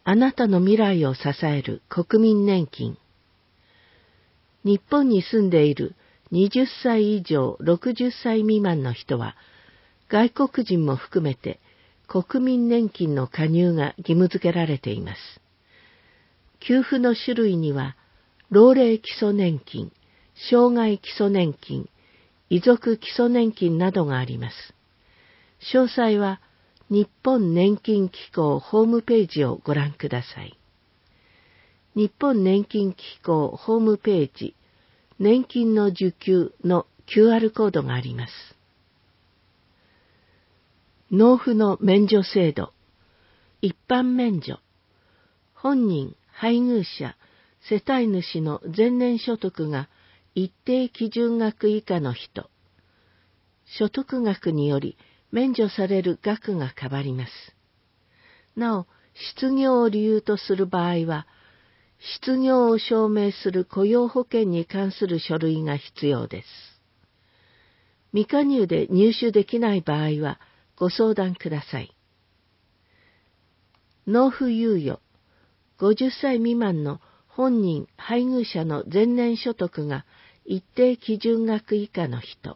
あなたの未来を支える国民年金。日本に住んでいる20歳以上60歳未満の人は、外国人も含めて国民年金の加入が義務付けられています。給付の種類には、老齢基礎年金、障害基礎年金、遺族基礎年金などがあります。詳細は、日本年金機構ホームページをご覧ください。日本年金機構ホームページ、年金の受給の QR コードがあります。納付の免除制度、一般免除、本人、配偶者、世帯主の前年所得が一定基準額以下の人、所得額により免除される額が変わります。なお、失業を理由とする場合は、失業を証明する雇用保険に関する書類が必要です。未加入で入手できない場合はご相談ください。納付猶予、50歳未満の本人・配偶者の前年所得が一定基準額以下の人。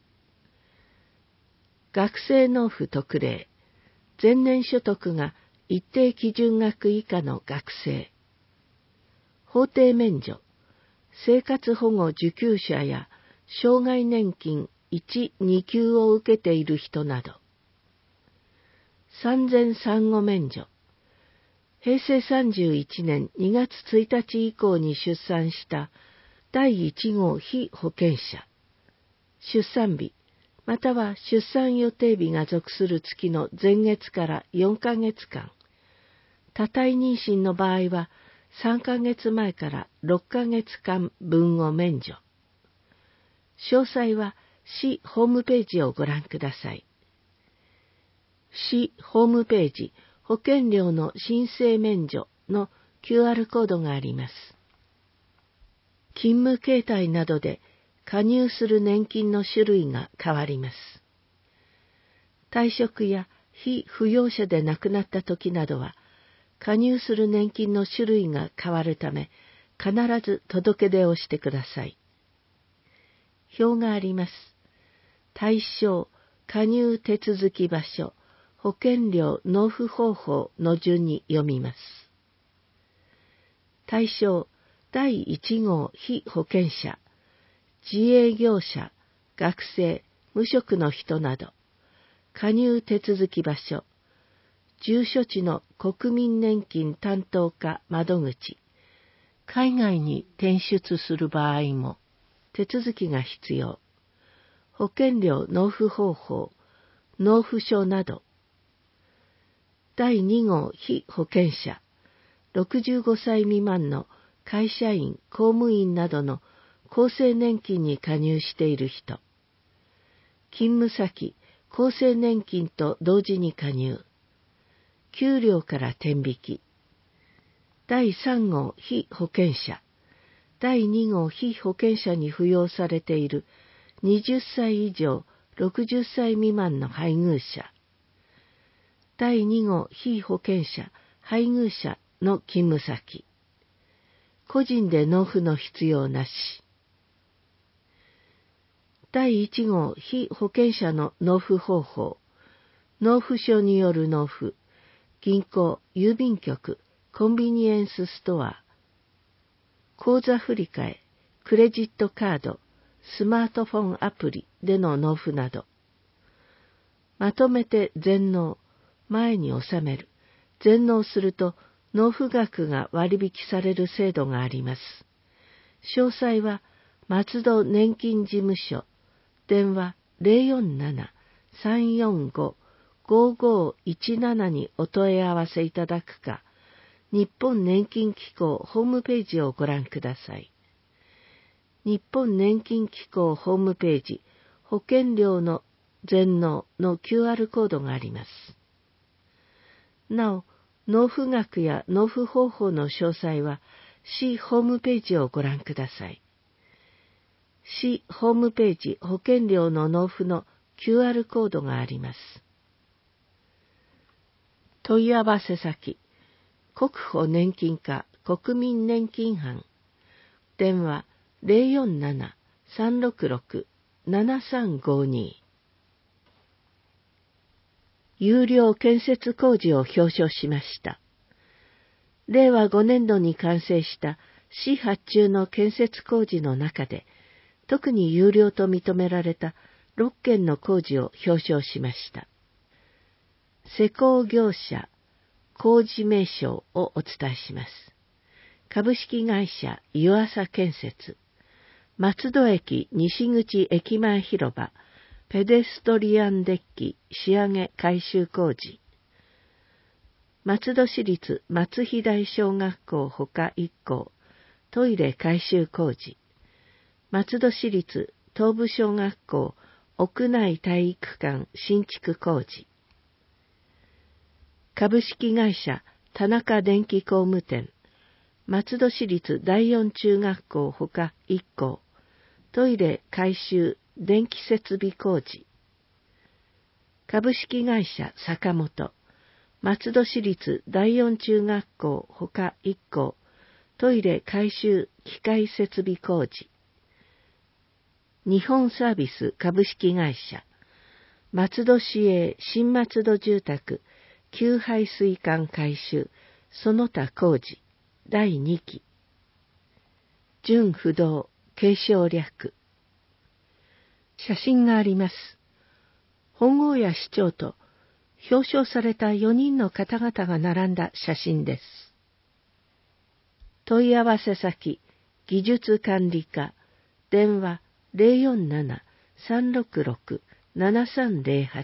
学生納付特例、前年所得が一定基準額以下の学生。法定免除、生活保護受給者や障害年金1、2級を受けている人など。産前産後免除、平成31年2月1日以降に出産した第1号被保険者、出産日、または出産予定日が属する月の前月から4ヶ月間、多胎妊娠の場合は3ヶ月前から6ヶ月間分を免除。詳細は市ホームページをご覧ください。市ホームページ保険料の申請免除の QR コードがあります。勤務形態などで加入する年金の種類が変わります。退職や被扶養者で亡くなった時などは、加入する年金の種類が変わるため、必ず届け出をしてください。表があります。対象、加入手続き場所、保険料納付方法の順に読みます。対象、第1号被保険者、自営業者、学生、無職の人など、加入手続き場所、住所地の国民年金担当課窓口、海外に転出する場合も手続きが必要、保険料納付方法、納付書など、第2号被保険者、65歳未満の会社員、公務員などの厚生年金に加入している人、勤務先、厚生年金と同時に加入、給料から転引き、第3号被保険者、第2号被保険者に扶養されている20歳以上60歳未満の配偶者、第2号被保険者、配偶者の勤務先、個人で納付の必要なし、第1号被保険者の納付方法、納付書による納付、銀行、郵便局、コンビニエンスストア、口座振替、クレジットカード、スマートフォンアプリでの納付など、まとめて全納、前に納める、全納すると納付額が割引される制度があります。詳細は松戸年金事務所、電話047-345-5517にお問い合わせいただくか、日本年金機構ホームページをご覧ください。日本年金機構ホームページ、保険料の全納の QR コードがあります。なお、納付額や納付方法の詳細は、市ホームページをご覧ください。市ホームページ保険料の納付の QR コードがあります。問い合わせ先、 国保年金課国民年金班。電話047-366-7352。有料建設工事を表彰しました。令和5年度に完成した市発注の建設工事の中で、特に有料と認められた6件の工事を表彰しました。施工業者工事名称をお伝えします。株式会社湯浅建設、松戸駅西口駅前広場ペデストリアンデッキ仕上げ改修工事、松戸市立松飛台小学校ほか1校トイレ改修工事、松戸市立東部小学校屋内体育館新築工事、株式会社田中電気工務店、松戸市立第四中学校ほか1校トイレ改修電気設備工事、株式会社坂本、松戸市立第四中学校ほか1校トイレ改修機械設備工事、日本サービス株式会社、松戸市営新松戸住宅給排水管改修その他工事第2期、準不動継承略。写真があります。本郷谷市長と表彰された4人の方々が並んだ写真です。問い合わせ先、技術管理課、電話047-366-7308。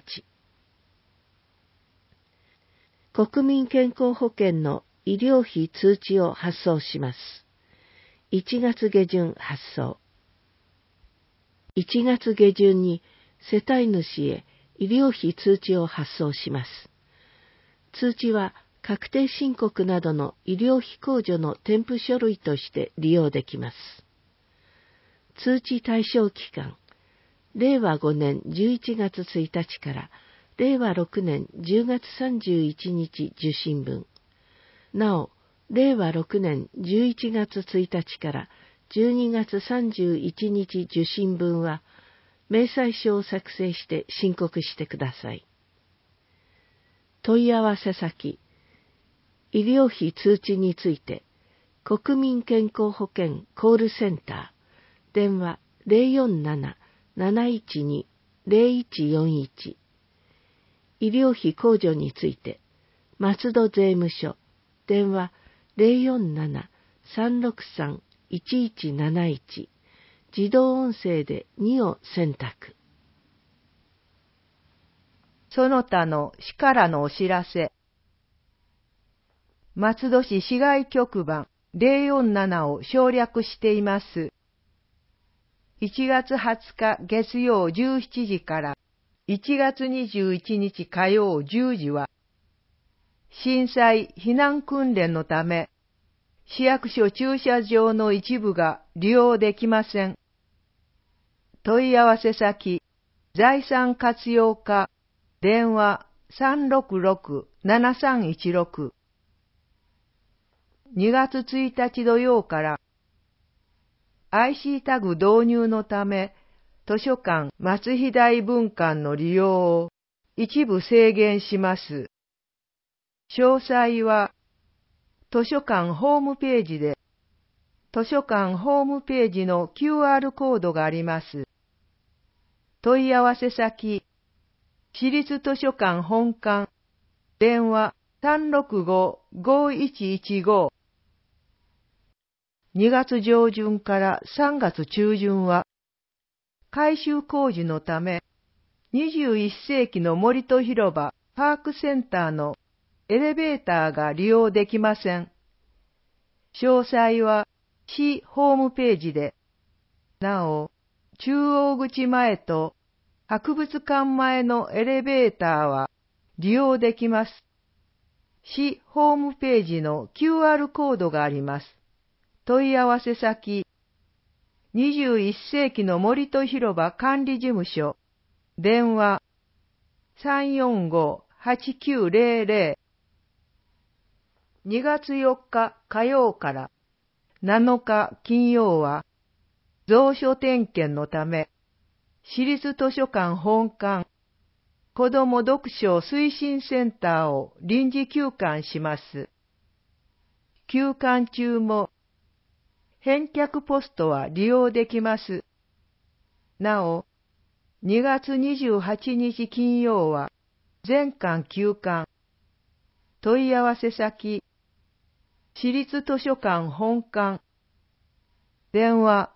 国民健康保険の医療費通知を発送します。1月下旬発送。1月下旬に世帯主へ医療費通知を発送します。通知は確定申告などの医療費控除の添付書類として利用できます。通知対象期間、令和5年11月1日から令和6年10月31日受信分。なお、令和6年11月1日から12月31日受信分は、明細書を作成して申告してください。問い合わせ先、医療費通知について、国民健康保険コールセンター、電話047-712-0141。医療費控除について、松戸税務署、電話047-363-1171。自動音声で2を選択。 その他の市からのお知らせ。松戸市市外局番047を省略しています。1月20日月曜17時から1月21日火曜10時は、震災避難訓練のため、市役所駐車場の一部が利用できません。問い合わせ先、財産活用課、電話366-7316。2月1日土曜から、IC タグ導入のため、図書館松飛台分館の利用を一部制限します。詳細は、図書館ホームページで、図書館ホームページの QR コードがあります。問い合わせ先、市立図書館本館、電話365-5115。2月上旬から3月中旬は、改修工事のため、21世紀の森と広場パークセンターのエレベーターが利用できません。詳細は市ホームページで、なお、中央口前と博物館前のエレベーターは利用できます。市ホームページの QR コードがあります。問い合わせ先、21世紀の森と広場管理事務所、電話345-8900。 2月4日火曜から7日金曜は、蔵書点検のため、私立図書館本館、子ども読書推進センターを臨時休館します。休館中も、返却ポストは利用できます。なお、2月28日金曜は、全館休館。問い合わせ先、私立図書館本館。電話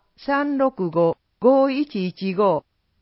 365-5115。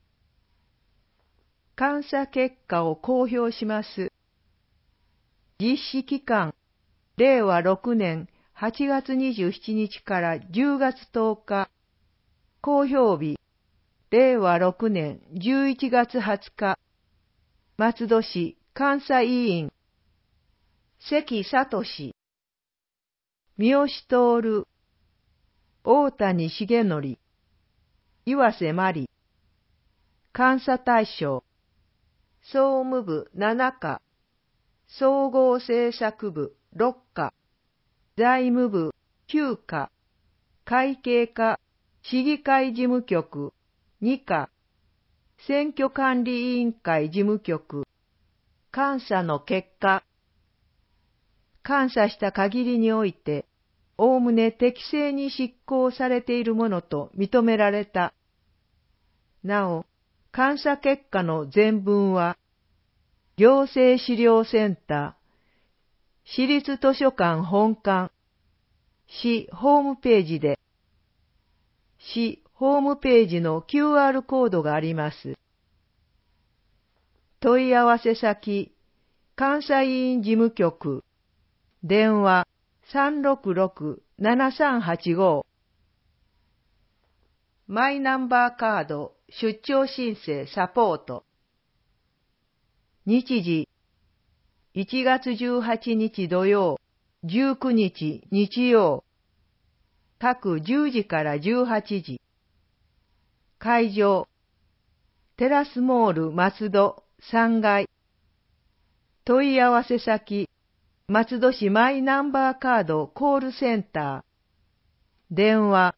監査結果を公表します。実施期間、令和6年8月27日から10月10日。公表日、令和6年11月20日。松戸市監査委員、関聡、三好徹、大谷重則、岩瀬真理。監査対象、総務部7課、総合政策部6課、財務部9課、会計課市議会事務局2課、選挙管理委員会事務局。監査の結果、監査した限りにおいて、おおむね適正に執行されているものと認められた。なお、監査結果の全文は、行政資料センター、市立図書館本館、市ホームページで、市ホームページの QR コードがあります。問い合わせ先、監査委員事務局、電話366-7385。マイナンバーカード出張申請サポート。日時、1月18日土曜、19日日曜。各10時から18時。会場、テラスモール松戸3階。問い合わせ先、松戸市マイナンバーカードコールセンター。電話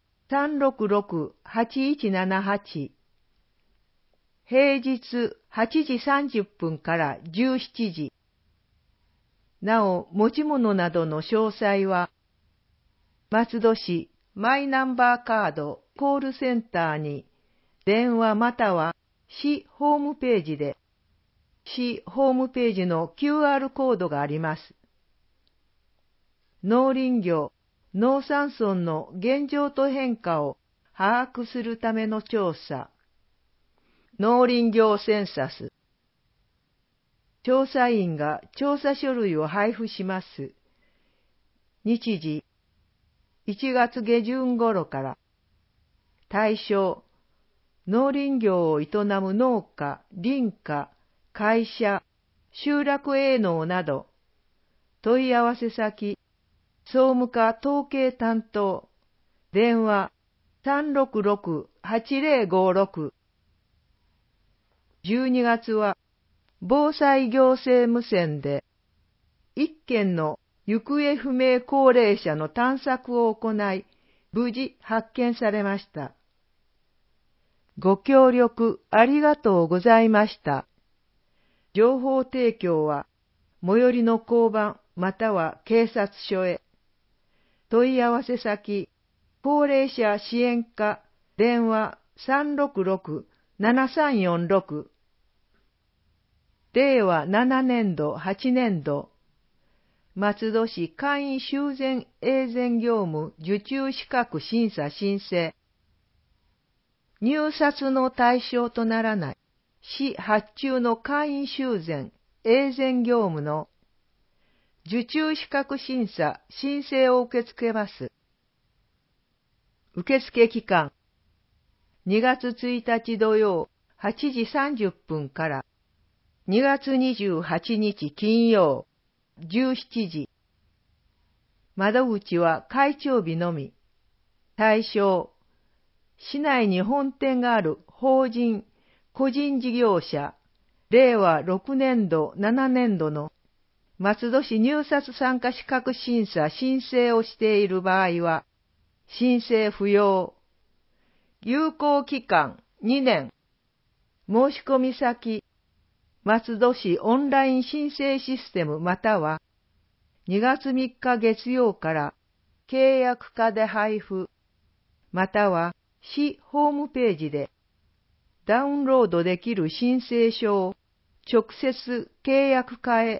366-8178。平日8時30分から17時。なお、持ち物などの詳細は、松戸市マイナンバーカードコールセンターに電話または市ホームページで、市ホームページの QR コードがあります。農林業、農山村の現状と変化を把握するための調査。農林業センサス。調査員が調査書類を配布します。日時、1月下旬頃から。対象、農林業を営む農家、林家、会社、集落営農など。問い合わせ先、総務課統計担当。電話366-8056。12月は、防災行政無線で、一件の行方不明高齢者の探索を行い、無事発見されました。ご協力ありがとうございました。情報提供は、最寄りの交番または警察署へ。問い合わせ先、高齢者支援課、電話366-7346。令和7年度8年度、松戸市簡易修繕永全業務受注資格審査申請。入札の対象とならない市発注の簡易修繕永全業務の受注資格審査申請を受け付けます。受付期間、2月1日土曜8時30分から2月28日金曜17時。窓口は開帳日のみ。対象、市内に本店がある法人、個人事業者、令和6年度7年度の松戸市入札参加資格審査申請をしている場合は、申請不要。有効期間2年。申込先、松戸市オンライン申請システムまたは、2月3日月曜から契約課で配布、または市ホームページでダウンロードできる申請書を直接契約課へ。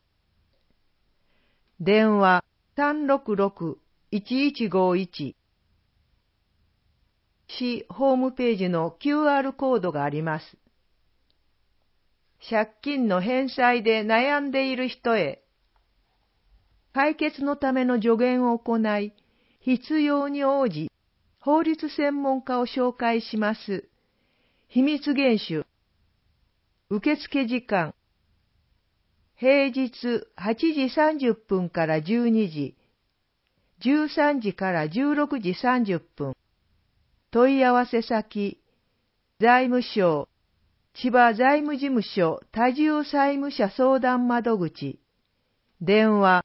電話366-1151。市ホームページの QR コードがあります。借金の返済で悩んでいる人へ、解決のための助言を行い、必要に応じ、法律専門家を紹介します。秘密厳守。受付時間。平日8時30分から12時、13時から16時30分。問い合わせ先、財務省、千葉財務事務所多重債務者相談窓口。電話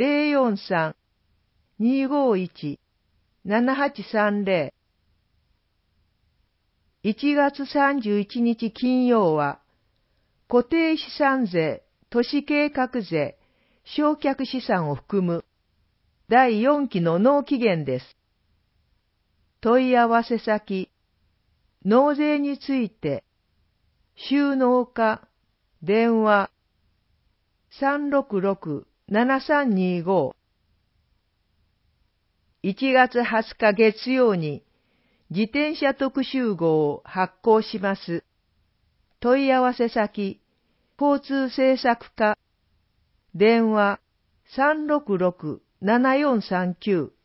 043-251-7830。1月31日金曜は、固定資産税、都市計画税、償却資産を含む第4期の納期限です。問い合わせ先、納税について、収納課、電話366-7325。1月20日月曜に自転車特集号を発行します。問い合わせ先、交通政策課、電話366-7439。